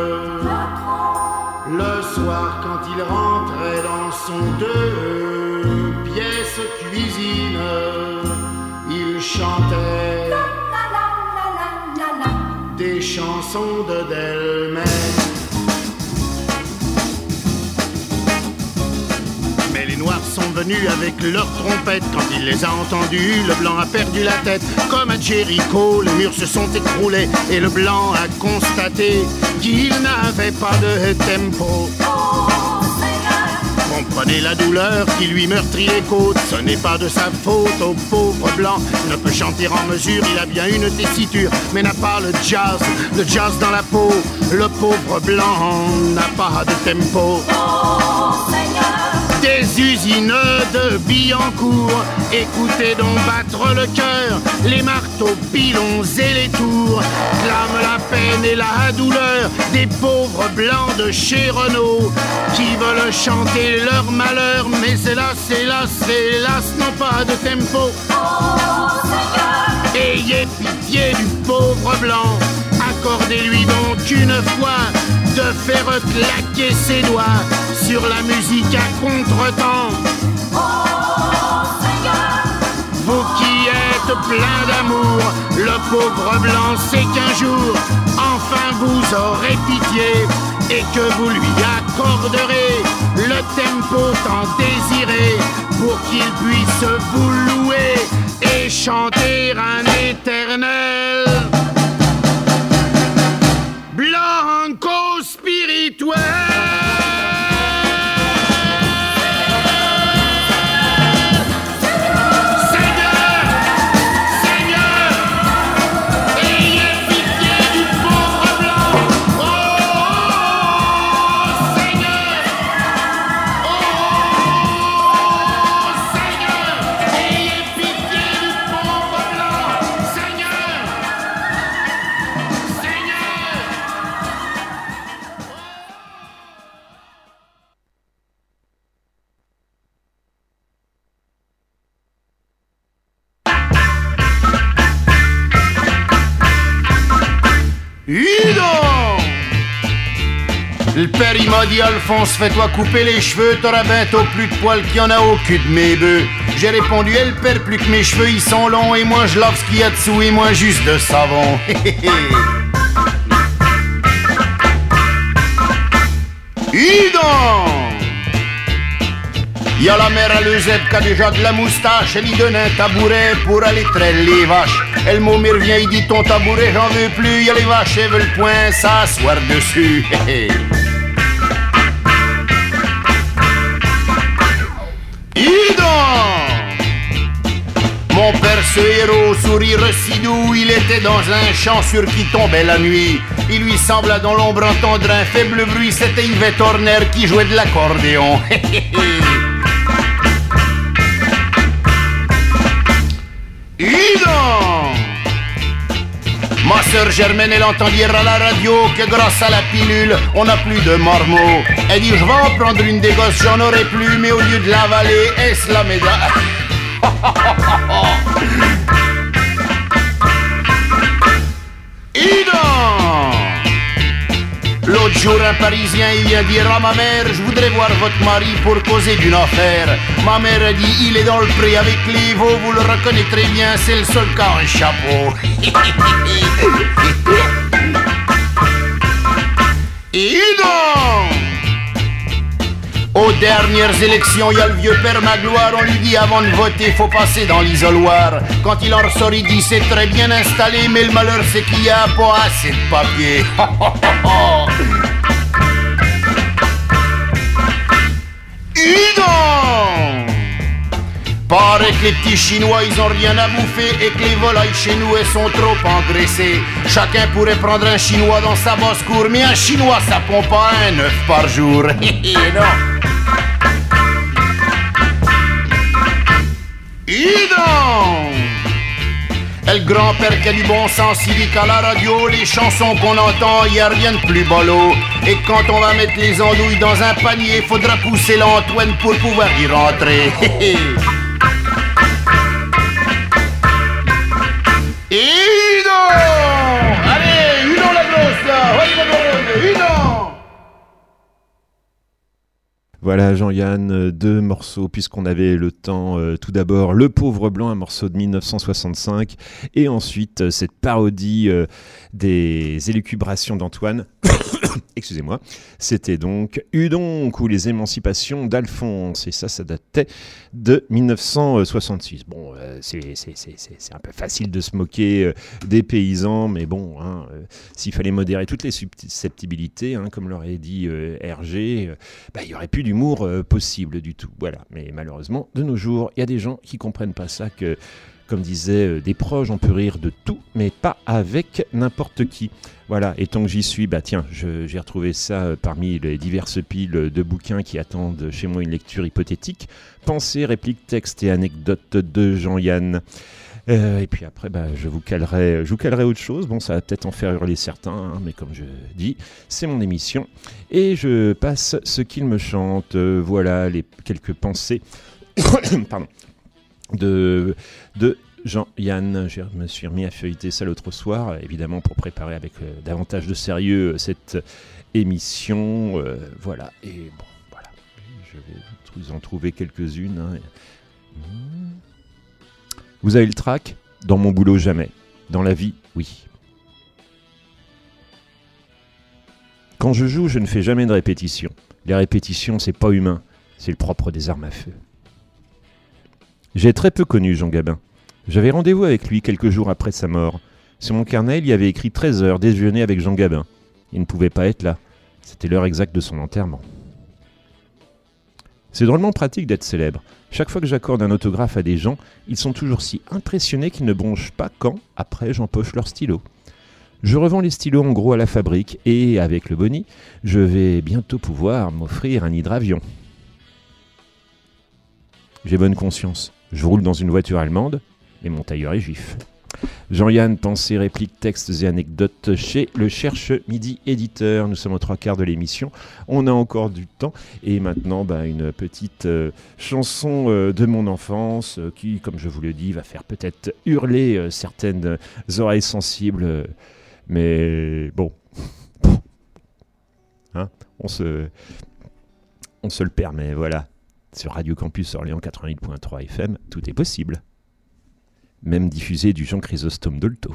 Le soir quand il rentrait dans son deux pièces cuisine, il chantait des chansons de Delmay. Mais les Noirs sont venus avec leurs trompettes. Quand il les a entendus, le blanc a perdu la tête. Comme à Jéricho, les murs se sont écroulés et le blanc a constaté qu'il n'avait pas de tempo. Comprenez la douleur qui lui meurtrit les côtes. Ce n'est pas de sa faute au pauvre blanc. Il ne peut chanter en mesure, il a bien une tessiture, mais n'a pas le jazz, le jazz dans la peau. Le pauvre blanc n'a pas de tempo. Des usines de Billancourt, écoutez donc battre le cœur, les marteaux, pilons et les tours clament la peine et la douleur des pauvres blancs de chez Renault qui veulent chanter leur malheur, mais hélas, hélas, hélas, n'ont pas de tempo. Ayez pitié du pauvre blanc, accordez-lui donc une fois de faire claquer ses doigts sur la musique à contre-temps. Vous qui êtes plein d'amour, le pauvre blanc sait qu'un jour, enfin vous aurez pitié et que vous lui accorderez le tempo tant désiré pour qu'il puisse vous louer et chanter un éternel Blanco spirituel. Le père il m'a dit Alphonse, fais-toi couper les cheveux, t'auras bientôt plus de poils qu'il y en a au cul de mes bœufs. J'ai répondu, elle perd plus que mes cheveux ils sont longs et moi je lave ce qu'il y a dessous et moi juste de savon. Hidon! Y'a la mère à l'Eusèbe qui a déjà de la moustache, elle lui donne un tabouret pour aller traire les vaches. Elle mot me revient, il dit ton tabouret j'en veux plus, y'a les vaches, elles veulent point s'asseoir dessus. Hidon! Mon père ce héros, sourire si doux, il était dans un champ sur qui tombait la nuit. Il lui sembla dans l'ombre entendre un faible bruit, c'était Yvette Horner qui jouait de l'accordéon. Hidon! Ma sœur Germaine, elle entend dire à la radio que grâce à la pilule, on n'a plus de marmots. Elle dit, je vais en prendre une des gosses, j'en aurai plus, mais au lieu de l'avaler, est-ce la médaille? Hidon! L'autre jour, un Parisien, il vient dire à ma mère, je voudrais voir votre mari pour causer d'une affaire. Ma mère a dit, il est dans le pré avec les veaux, vous le reconnaîtrez bien, c'est le seul qui a un chapeau. Hidon! Aux dernières élections, il y a le vieux père Magloire, on lui dit avant de voter, faut passer dans l'isoloir. Quand il en ressort, il dit c'est très bien installé, mais le malheur c'est qu'il y a pas assez de papier. Hidon! Paraît que les petits Chinois, ils ont rien à bouffer et que les volailles chez nous, elles sont trop engraissées. Chacun pourrait prendre un Chinois dans sa basse-cour, mais un Chinois, ça pond pas un œuf par jour. Non. Hidon! Et le grand-père qui a du bon sens, il dit qu'à la radio, les chansons qu'on entend, y a rien de plus bolo. Et quand on va mettre les andouilles dans un panier, faudra pousser l'Antoine pour pouvoir y rentrer. Hidon! Allez, Hidon la grosse là! Oui, la grosse! Hidon! Voilà Jean-Yann, deux morceaux puisqu'on avait le temps. Euh, tout d'abord Le Pauvre Blanc, un morceau de mille neuf cent soixante-cinq, et ensuite euh, cette parodie euh, des élucubrations d'Antoine. Excusez-moi, c'était donc Hudon ou les émancipations d'Alphonse, et ça, ça datait de mille neuf cent soixante-six. Bon, euh, c'est, c'est, c'est, c'est, c'est un peu facile de se moquer euh, des paysans, mais bon, hein, euh, s'il fallait modérer toutes les susceptibilités, hein, comme l'aurait dit euh, Hergé, euh, bah, il n'y aurait plus d'humour euh, possible du tout. Voilà, mais malheureusement, de nos jours, il y a des gens qui ne comprennent pas ça, que, comme disaient euh, des proches, on peut rire de tout, mais pas avec n'importe qui. Voilà, et tant que j'y suis, bah tiens, je, j'ai retrouvé ça euh, parmi les diverses piles de bouquins qui attendent chez moi une lecture hypothétique. Pensées, répliques, textes et anecdotes de Jean-Yann. Euh, et puis après, bah, je vous calerai, je vous calerai autre chose. Bon, ça va peut-être en faire hurler certains, hein, mais comme je dis, c'est mon émission. Et je passe ce qu'il me chante. Euh, voilà les quelques pensées pardon, de... de Jean-Yann. Je me suis remis à feuilleter ça l'autre soir, évidemment pour préparer avec euh, davantage de sérieux euh, cette émission. Euh, voilà, et bon, voilà, je vais vous en trouver quelques-unes. Hein. Vous avez le trac ? Dans mon boulot, jamais. Dans la vie, oui. Quand je joue, je ne fais jamais de répétition. Les répétitions, c'est pas humain, c'est le propre des armes à feu. J'ai très peu connu Jean Gabin. J'avais rendez-vous avec lui quelques jours après sa mort. Sur mon carnet, il y avait écrit treize heures, déjeuner avec Jean Gabin. Il ne pouvait pas être là. C'était l'heure exacte de son enterrement. C'est drôlement pratique d'être célèbre. Chaque fois que j'accorde un autographe à des gens, ils sont toujours si impressionnés qu'ils ne bronchent pas quand, après, j'empoche leur stylo. Je revends les stylos en gros à la fabrique et, avec le boni, je vais bientôt pouvoir m'offrir un hydravion. J'ai bonne conscience. Je roule dans une voiture allemande, mais mon tailleur est juif. Jean-Yann, pensées, répliques, textes et anecdotes chez le Cherche Midi Éditeur. Nous sommes aux trois quarts de l'émission. On a encore du temps. Et maintenant, bah, une petite euh, chanson euh, de mon enfance euh, qui, comme je vous le dis, va faire peut-être hurler euh, certaines oreilles sensibles. Euh, mais bon. Hein, on, se, on se le permet, voilà. Sur Radio Campus Orléans quatre-vingt-huit point trois F M, tout est possible. Même diffusé du Jean Chrysostome Dolto.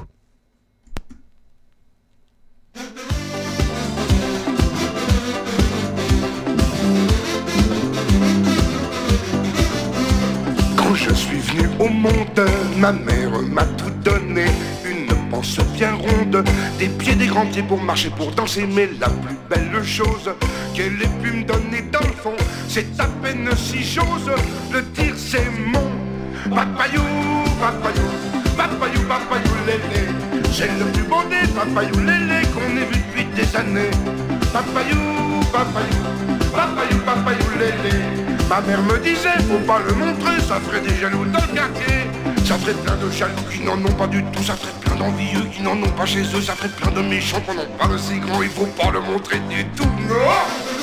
Quand je suis venu au monde, ma mère m'a tout donné. Une panse bien ronde, des pieds, des grands pieds pour marcher, pour danser. Mais la plus belle chose qu'elle ait pu me donner dans le fond, c'est à peine si j'ose le dire, c'est mon papayou, papayou, papayou, papayou, lélé. C'est le plus beau des papayou, lélé qu'on ait vu depuis des années. Papayou, papayou, papayou, papayou, lélé. Ma mère me disait, faut pas le montrer, ça ferait des jaloux dans le quartier. Ça ferait plein de jaloux qui n'en ont pas du tout, ça ferait plein d'envieux qui n'en ont pas chez eux, ça ferait plein de méchants qu'on n'en parle si grand, il faut pas le montrer du tout, non.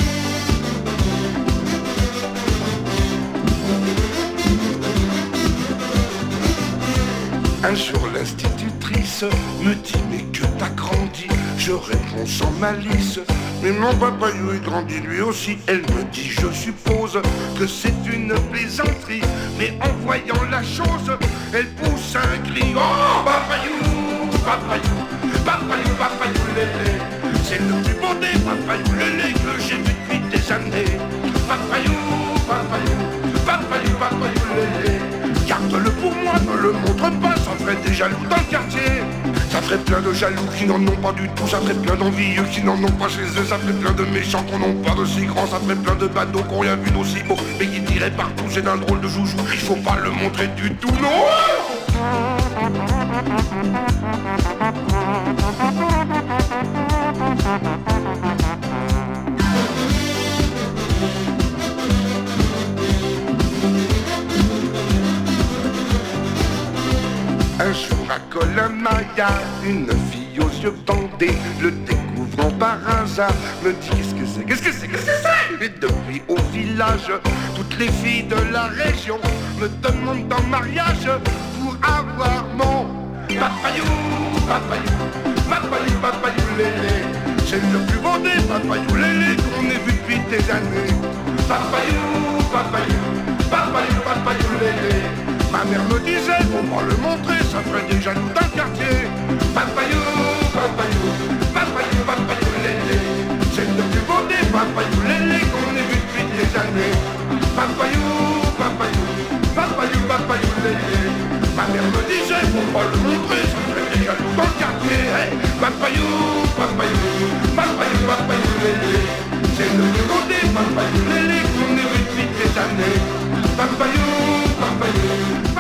Un jour l'institutrice me dit, mais que t'as grandi? Je réponds sans malice, mais mon papayou est grandi lui aussi. Elle me dit, je suppose que c'est une plaisanterie, mais en voyant la chose, elle pousse un cri. Oh, papayou, papayou, papayou, papayou, lélé. C'est le plus beau des papayou, lélé que j'ai vu depuis des années. Papayou, papayou, papayou, papayou, lélé. Garde-le pour moi, ne le montre pas, ça ferait des jaloux dans le quartier. Ça ferait plein de jaloux qui n'en ont pas du tout, ça ferait plein d'envieux qui n'en ont pas chez eux, ça ferait plein de méchants qu'on n'en pas de si grands, ça ferait plein de badauds qu'on rien vu d'aussi beau, mais qui tiraient partout, c'est d'un drôle de joujou, il faut pas le montrer du tout, non. Un jour à Colomaya, une fille aux yeux bandés, le découvrant par hasard, me dit qu'est-ce que c'est, qu'est-ce que c'est, qu'est-ce que c'est. Et depuis au village, toutes les filles de la région me demandent en mariage pour avoir mon papayou, papayou, papayou, papayou, lélé. C'est le plus beau des papayou, lélé qu'on ait vu depuis des années. Papayou, papayou, papayou, papayou, lélé. Ma mère me disait, faut pas le montrer, ça ferait des jaloux dans le quartier. Papayou, papayou, papayou, papayou, lélé. C'est le plus beau des papayou, lélé qu'on ait vu depuis des années. Papayou, papayou, papayou, papayou, lélé. Ma mère me disait, faut pas le montrer, ça ferait des jaloux dans le quartier. Hey, papayou, papayou, papayou, papayou, lélé. C'est le plus beau des papayou, lélé qu'on ait vu depuis des années. Papayou, papayou.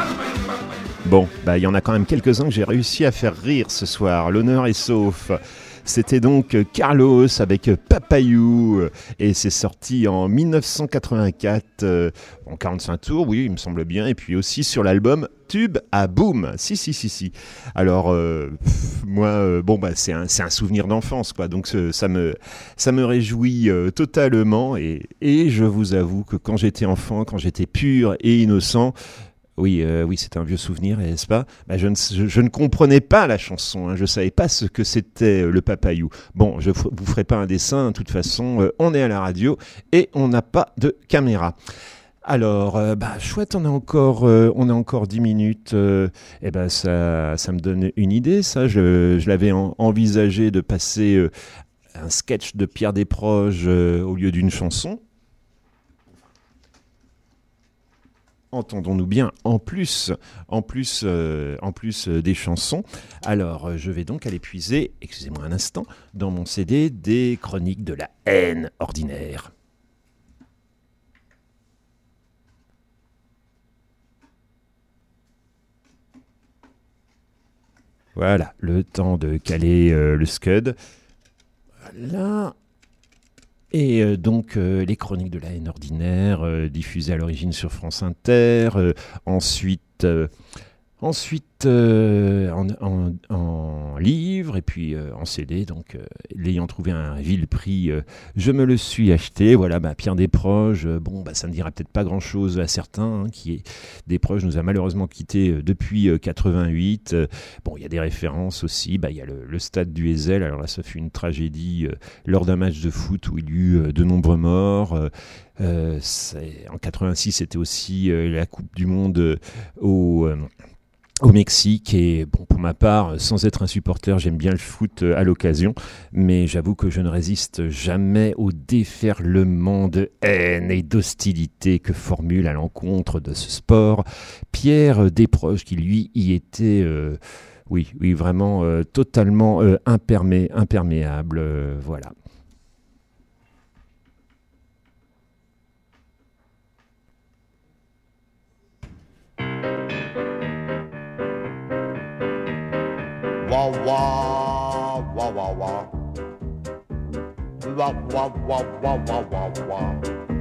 Bon, bah il y en a quand même quelques-uns que j'ai réussi à faire rire ce soir, l'honneur est sauf. C'était donc Carlos avec Papayou et c'est sorti en dix-neuf cent quatre-vingt-quatre, euh, en quarante-cinq tours, oui, il me semble bien, et puis aussi sur l'album Tube à Boom. Si, si, si, si. Alors, euh, pff, moi, euh, bon, bah c'est un, c'est un souvenir d'enfance, quoi, donc ce, ça, me, ça me réjouit euh, totalement et, et je vous avoue que quand j'étais enfant, quand j'étais pur et innocent, Oui, euh, oui, c'est un vieux souvenir, n'est-ce pas ? bah, je, ne, je, je ne comprenais pas la chanson, hein, je ne savais pas ce que c'était euh, le papayou. Bon, je ne vous ferai pas un dessin, de toute façon, euh, on est à la radio et on n'a pas de caméra. Alors, euh, bah, chouette, on a encore, euh, on a encore dix minutes, euh, et ben ça, ça me donne une idée, ça. Je, je l'avais en, envisagé de passer euh, un sketch de Pierre Desproges euh, au lieu d'une chanson. Entendons-nous bien, en plus, en plus, euh, en plus euh, des chansons. Alors, euh, je vais donc aller puiser, excusez-moi un instant, dans mon C D des chroniques de la haine ordinaire. Voilà, le temps de caler euh, le scud. Voilà. Et euh, donc, euh, les chroniques de la haine ordinaire, euh, diffusées à l'origine sur France Inter. Euh, ensuite, euh, ensuite euh, en, en, en livre et puis euh, en C D. Donc, euh, l'ayant trouvé à un vil prix, euh, je me le suis acheté. Voilà, bah, Pierre Desproges, euh, bon, bah, ça ne dira peut-être pas grand-chose à certains. Hein, qui est Desproges nous a malheureusement quittés euh, depuis euh, quatre-vingt-huit. Euh, bon, il y a des références aussi. Bah, il y a le, le stade du Heysel. Alors là, ça fut une tragédie euh, lors d'un match de foot où il y eut euh, de nombreux morts. Euh, euh, en quatre-vingt-six, c'était aussi euh, la Coupe du Monde euh, au... Euh, au Mexique. Et bon, pour ma part, sans être un supporter, j'aime bien le foot à l'occasion, mais j'avoue que je ne résiste jamais au déferlement de haine et d'hostilité que formule à l'encontre de ce sport Pierre Desproges, qui lui y était euh, oui, oui, vraiment euh, totalement euh, impermé, imperméable, euh, voilà. Wah wah wah wah wah. Wah wah wah wah wah wah wah.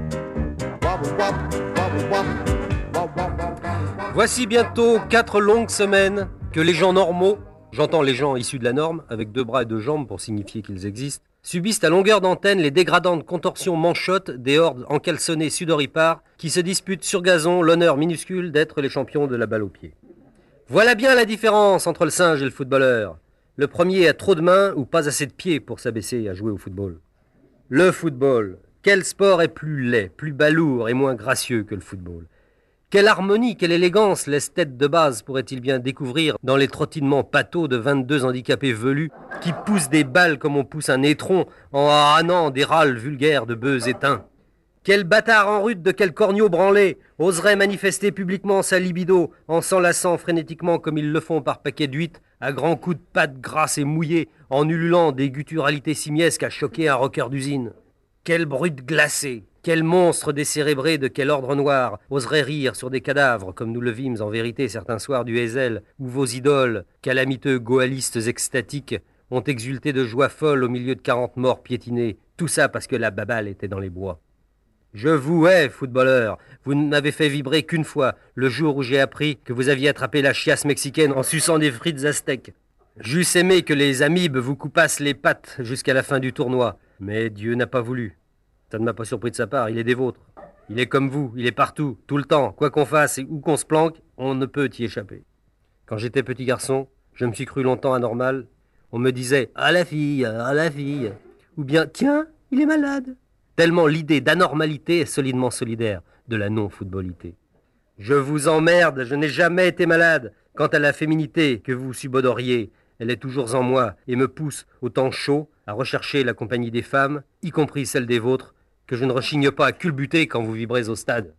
Wah wah wah wah wah wah. Voici bientôt quatre longues semaines que les gens normaux, j'entends les gens issus de la norme, avec deux bras et deux jambes pour signifier qu'ils existent, subissent à longueur d'antenne les dégradantes contorsions manchottes des hordes encalçonnées sudoripares qui se disputent sur gazon l'honneur minuscule d'être les champions de la balle au pied. Voilà bien la différence entre le singe et le footballeur. Le premier a trop de mains ou pas assez de pieds pour s'abaisser à jouer au football. Le football. Quel sport est plus laid, plus balourd et moins gracieux que le football? Quelle harmonie, quelle élégance l'esthète de base pourrait-il bien découvrir dans les trottinements pâteaux de vingt-deux handicapés velus qui poussent des balles comme on pousse un étron en hannant des râles vulgaires de bœufs éteints? Quel bâtard en rute de quel corneau branlé oserait manifester publiquement sa libido en s'enlaçant frénétiquement comme ils le font par paquet d'huîtres à grands coups de pattes grasses et mouillées en ululant des gutturalités simiesques à choquer un rocker d'usine? Quelle brute glacée, quel monstre décérébré de quel ordre noir oserait rire sur des cadavres comme nous le vîmes en vérité certains soirs du Heysel où vos idoles, calamiteux goalistes extatiques, ont exulté de joie folle au milieu de quarante morts piétinés, tout ça parce que la baballe était dans les bois. Je vous hais, footballeur. Vous ne m'avez fait vibrer qu'une fois, le jour où j'ai appris que vous aviez attrapé la chiasse mexicaine en suçant des frites aztèques. J'eusse aimé que les amibes vous coupassent les pattes jusqu'à la fin du tournoi, mais Dieu n'a pas voulu. Ça ne m'a pas surpris de sa part, il est des vôtres. Il est comme vous, il est partout, tout le temps. Quoi qu'on fasse et où qu'on se planque, on ne peut y échapper. Quand j'étais petit garçon, je me suis cru longtemps anormal. On me disait « Ah la fille, ah la fille !» ou bien « Tiens, il est malade !» Tellement l'idée d'anormalité est solidement solidaire de la non-footballité. Je vous emmerde, je n'ai jamais été malade. Quant à la féminité que vous subodoriez, elle est toujours en moi et me pousse, au temps chaud, à rechercher la compagnie des femmes, y compris celle des vôtres, que je ne rechigne pas à culbuter quand vous vibrez au stade.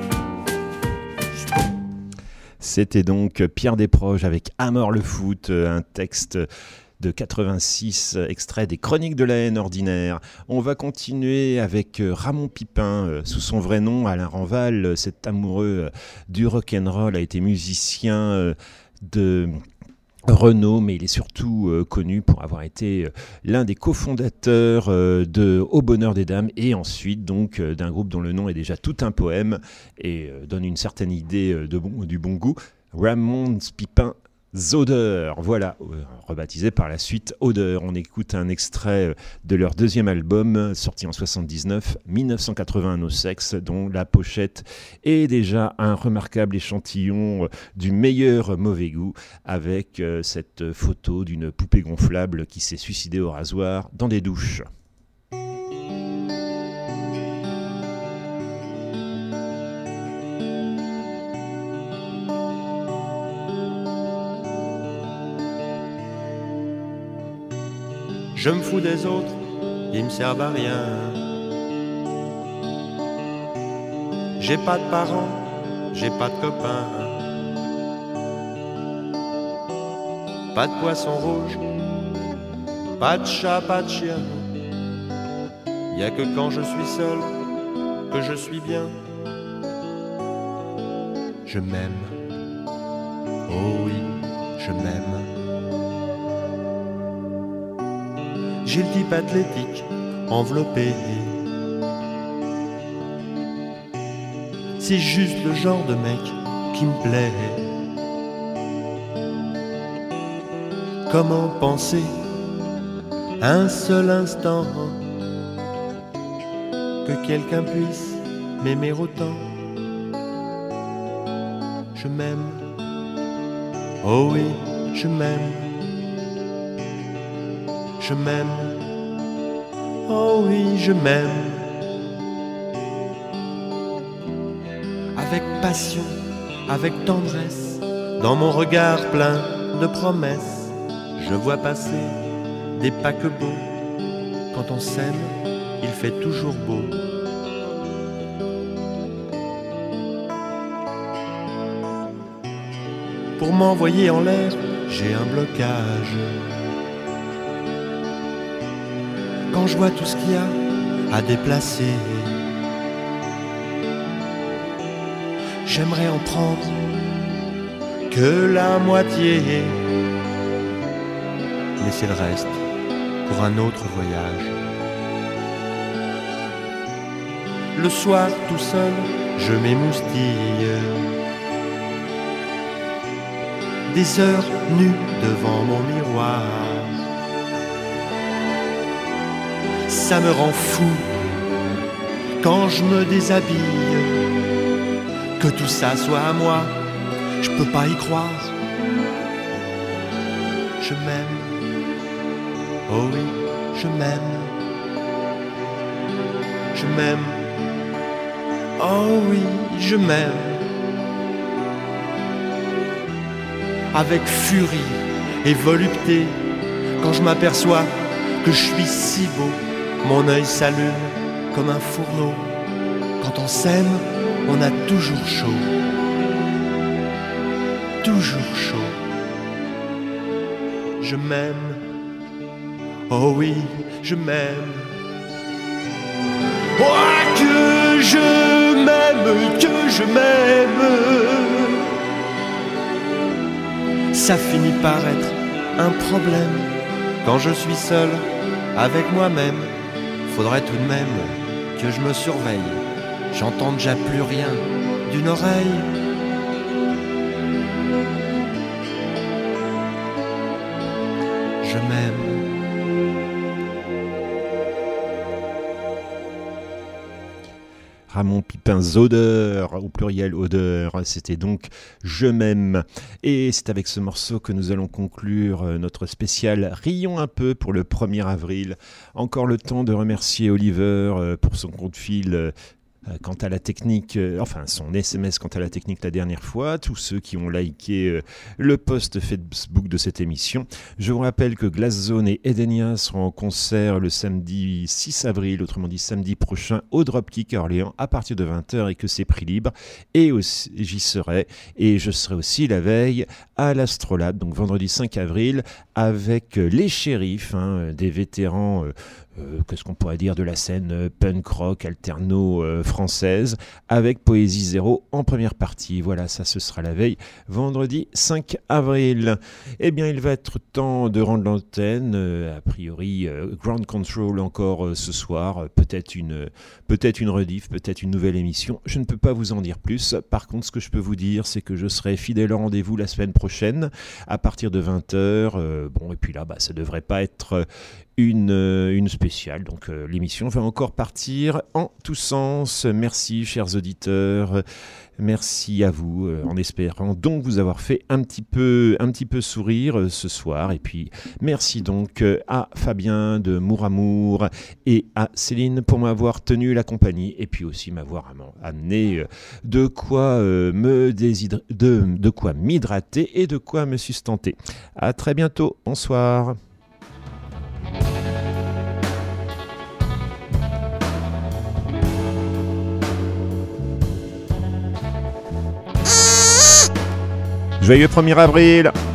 C'était donc Pierre Desproges avec À mort le foot, un texte de quatre-vingt-six, extrait des Chroniques de la haine ordinaire. On va continuer avec Ramon Pipin, sous son vrai nom, Alain Ranval. Cet amoureux du rock'n'roll a été musicien de Renaud, mais il est surtout euh, connu pour avoir été euh, l'un des cofondateurs euh, de Au Bonheur des Dames et ensuite donc euh, d'un groupe dont le nom est déjà tout un poème et euh, donne une certaine idée euh, de bon, du bon goût, Ramon Pipin Odeur, voilà, euh, rebaptisé par la suite Odeur. On écoute un extrait de leur deuxième album, sorti en soixante-dix-neuf, dix-neuf cent quatre-vingt-un No Sex, dont la pochette est déjà un remarquable échantillon du meilleur mauvais goût, avec euh, cette photo d'une poupée gonflable qui s'est suicidée au rasoir dans des douches. Je me fous des autres, ils me servent à rien. J'ai pas de parents, j'ai pas de copains. Pas de poisson rouge, pas de chat, pas de chien. Y a que quand je suis seul que je suis bien. Je m'aime, oh oui, je m'aime. J'ai le type athlétique, enveloppé. C'est juste le genre de mec qui me plaît. Comment penser un seul instant que quelqu'un puisse m'aimer autant? Je m'aime, oh oui, je m'aime. Je m'aime, oh oui, je m'aime. Avec passion, avec tendresse, dans mon regard plein de promesses, je vois passer des paquebots. Quand on s'aime, il fait toujours beau. Pour m'envoyer en l'air, j'ai un blocage. Quand je vois tout ce qu'il y a à déplacer, j'aimerais en prendre que la moitié, laisser le reste pour un autre voyage. Le soir tout seul, je m'émoustille, des heures nues devant mon miroir. Ça me rend fou quand je me déshabille, que tout ça soit à moi, je peux pas y croire. Je m'aime, oh oui, je m'aime. Je m'aime, oh oui, je m'aime. Avec furie et volupté, quand je m'aperçois que je suis si beau, mon œil s'allume comme un fourneau. Quand on s'aime, on a toujours chaud, toujours chaud. Je m'aime, oh oui, je m'aime. Oh, que je m'aime, que je m'aime. Ça finit par être un problème quand je suis seul avec moi-même. Faudrait tout de même que je me surveille. J'entends déjà plus rien d'une oreille. Je m'aime. Ramon Pipin's Odeur, au pluriel Odeur, c'était donc Je m'aime. Et c'est avec ce morceau que nous allons conclure notre spécial Rions un peu pour le premier avril. Encore le temps de remercier Oliver pour son coup de fil quant à la technique, euh, enfin son S M S quant à la technique la dernière fois, tous ceux qui ont liké euh, le post Facebook de cette émission. Je vous rappelle que Glass Zone et Edenia seront en concert le samedi six avril, autrement dit samedi prochain, au Dropkick à Orléans à partir de vingt heures et que c'est prix libre. Et aussi, j'y serai, et je serai aussi la veille à l'Astrolabe, donc vendredi cinq avril, avec les shérifs, hein, des vétérans euh, Euh, qu'est-ce qu'on pourrait dire de la scène euh, punk rock alterno euh, française, avec Poésie Zéro en première partie. Voilà, ça ce sera la veille, vendredi cinq avril. Eh bien, il va être temps de rendre l'antenne. Euh, a priori, euh, Ground Control encore euh, ce soir. Euh, peut-être une, peut-être une rediff, peut-être une nouvelle émission. Je ne peux pas vous en dire plus. Par contre, ce que je peux vous dire, c'est que je serai fidèle au rendez-vous la semaine prochaine à partir de vingt heures. Euh, bon, et puis là, bah, ça ne devrait pas être une, une spéciale. Donc euh, l'émission va encore partir en tous sens. Merci chers auditeurs, merci à vous, euh, en espérant donc vous avoir fait un petit peu, un petit peu sourire euh, ce soir. Et puis merci donc euh, à Fabien de Mouramour et à Céline pour m'avoir tenu la compagnie et puis aussi m'avoir amené euh, de quoi euh, me déshydra- de, de quoi m'hydrater et de quoi me sustenter. À très bientôt, bonsoir. Joyeux premier avril!